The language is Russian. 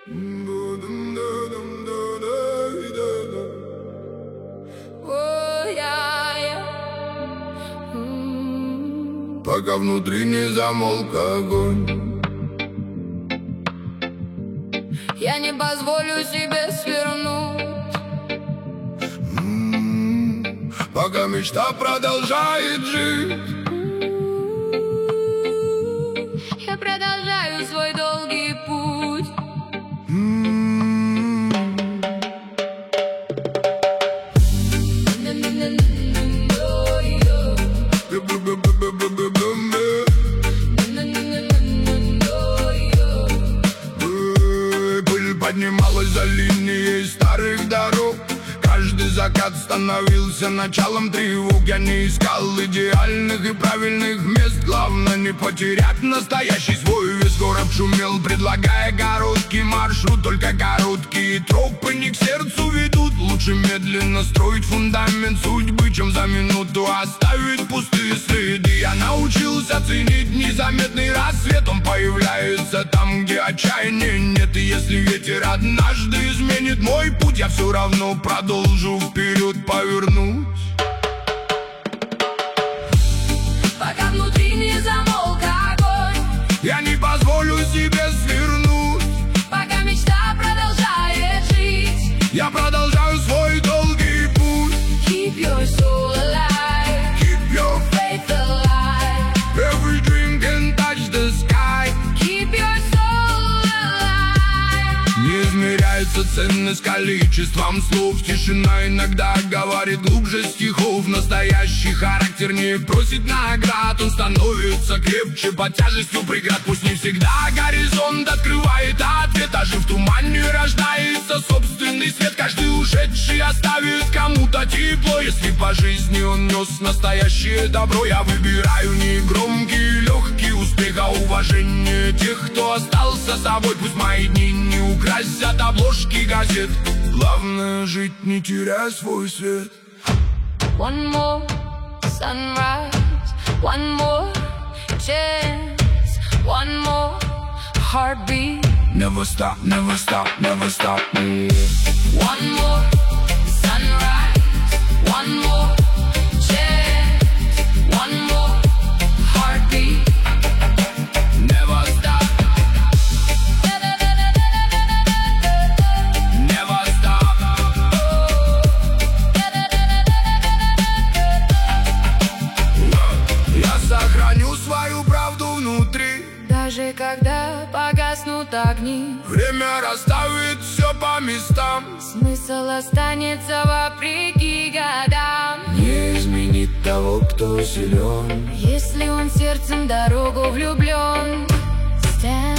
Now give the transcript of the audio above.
Пока внутри не замолк огонь, я не позволю себе свернуть. Пока мечта продолжает жить, я продолжаю свой долгий путь. Пыль поднималась за линией старых дорог. Каждый закат становился началом тревог. Я не искал идеальных и правильных мест. Главное не потерять настоящий свой вес. Город шумел, предлагая короткий маршрут. Только короткие тропы не к сердцу ведут. Лучше медленно строить фундамент судьбы, чем за минуту оставить пустые следы. Я научился ценить незаметный рассвет. Он появляется там, где отчаяния нет. И если ветер однажды изменит мой путь, я все равно продолжу вперед повернуть. Пока внутри не замолк огонь, я не позволю себе свернуть. пока мечта продолжает жить, я продолжаю свой долгий путь. Keep your soul alive, Keep your faith alive. every dream can touch the sky. Keep your soul alive. Не измеряется ценность количеством слов. Тишина иногда говорит глубже стихов. Настоящий характер не просит наград. Он становится крепче под тяжестью преград. Пусть не всегда горизонт открывает ответ, а же в тумане рождается собственный свет. Каждый ушедший оставит кому-то тепло. Если по жизни он нес настоящее добро, я выбираю не громкий легкий успех, а уважение тех, кто остался собой. Пусть мои дни не украсят обложки газет. Главное жить, не теряя свой свет. One more sunrise, one more chance, one more heartbeat. Never stop, never stop, never stop me. One more sunrise, one more chance, one more heartbeat. Never stop, never stop. Я сохраню свою правду внутри. Даже когда погаснут огни, Время расставит все по местам. смысл останется вопреки годам. Не изменит того, кто силен. Если он сердцем дорогу влюблен. Stand